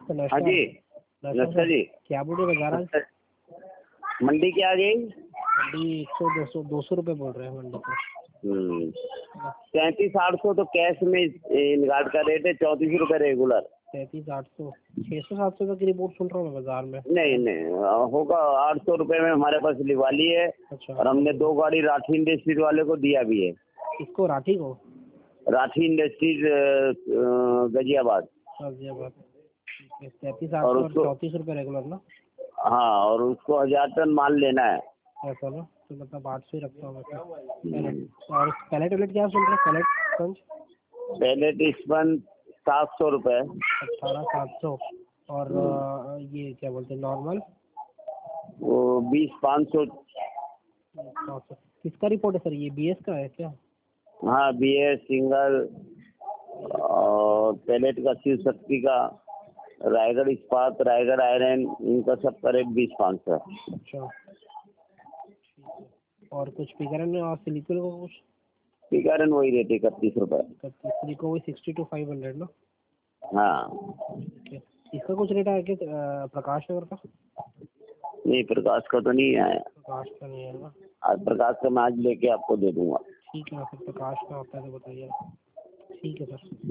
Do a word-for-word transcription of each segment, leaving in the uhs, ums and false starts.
हाँ जी नमस्कार जी। क्या बोल रहे बाजार आज? मंडी क्या आ गई? मंडी एक सौ दो सौ दो सौ रुपये बोल रहे हैं मंडी पे। तैंतीस आठ सौ तो कैश में गार्ड का रेट है, चौंतीस रुपए रेगुलर। तैंतीस आठ सौ छः सौ सात सौ तक की रिपोर्ट सुन रहा हूँ मैं बाजार में। नहीं नहीं होगा, आठ सौ रुपए में हमारे पास लिवाली है। अच्छा। और हमने दो गाड़ी राठी इंडस्ट्रीज वाले को दिया भी है। किसको? राठी को? राठी इंडस्ट्रीज गाजियाबाद। गाजियाबाद। तैंतीस आठ सौ और चौंतीस रुपये रेगुलर ना? हाँ, और उसको हजार टन माल लेना है। ऐसा ना, तो मतलब आठ सौ ही रखता हूँ मैं। और पैलेट वैलेट क्या सुन रहे हैं? पैलेट स्पंज पैलेट स्पंज सात सौ रुपये। अठारह सात सौ। और आ, ये क्या बोलते हैं नॉर्मल? वो बीस पाँच सौ। किसका रिपोर्ट है सर? ये बी एस का है क्या? हाँ बी एस सिंगल और पैलेट का शिव शक्ति का, रायगढ़ इस्पात, रायगढ़ आयरन, इनका सब का रेट बीस पाँच सौ। अच्छा। और कुछ पिकरन और सिलिकॉन को कुछ? पिकरन वही रेट इकतीस रुपये। सिलिकॉन वही सिक्सटी टू फाइव हंड्रेड ना? हाँ। इसका कुछ रेट है क्या प्रकाश नगर का? नहीं प्रकाश का तो नहीं आया। प्रकाश का नहीं है ना? आज प्रकाश का मैं आज लेके आपको दे दूंगा। ठीक है सर, प्रकाश का होता है तो बताइए। ठीक है सर।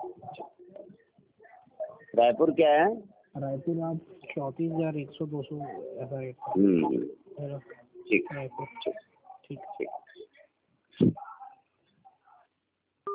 रायपुर क्या है? रायपुर आप चौंतीस हजार एक सौ दो सौ ऐसा रेट है ना? ठीक रायपुर। ठीक ठीक।